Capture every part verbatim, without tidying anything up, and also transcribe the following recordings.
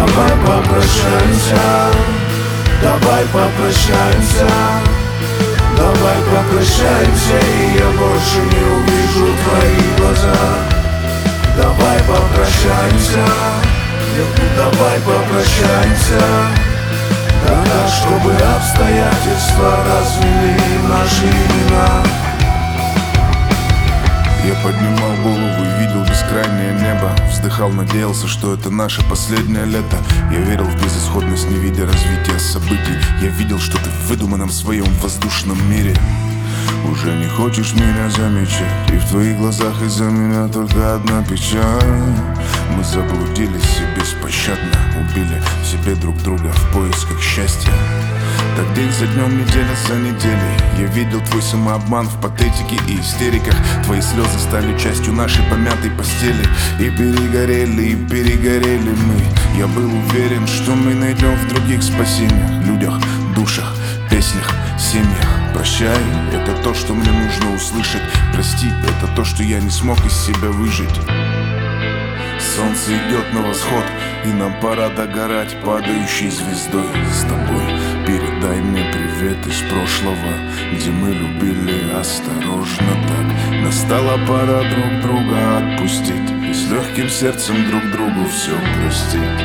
Давай попрощаемся, давай попрощаемся, давай попрощаемся, и я больше не увижу твои глаза. Давай попрощаемся, давай попрощаемся, тогда, чтобы обстоятельства развели наши имена. Я поднимал голову и видел бескрайнее небо. Вздыхал, надеялся, что это наше последнее лето. Я верил в безысходность, не видя развития событий. Я видел, что ты в выдуманном своем воздушном мире уже не хочешь меня замечать, и в твоих глазах из-за меня только одна печаль. Мы заблудились и беспощадно убили в себе друг друга в поисках счастья. Так день за днем, неделя за неделей я видел твой самообман в патетике и истериках. Твои слезы стали частью нашей помятой постели. И перегорели, и перегорели мы. Я был уверен, что мы найдем в других спасениях, людях, душах, песнях, семьях. Прощай, это то, что мне нужно услышать. Прости, это то, что я не смог из себя выжить. Солнце идет на восход, и нам пора догорать падающей звездой. С тобой передай мне привет из прошлого, где мы любили осторожно так. Настала пора друг друга отпустить и с легким сердцем друг другу все простить.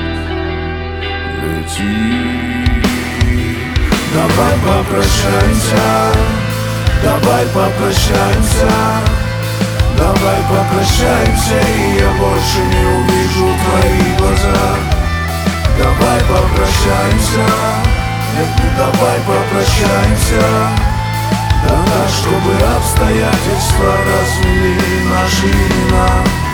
Лети. Давай попрощаемся, давай попрощаемся, давай попрощаемся, и я больше не увижу твои глаза. Давай попрощаемся, давай попрощаемся, тогда, чтобы обстоятельства развели наши имена.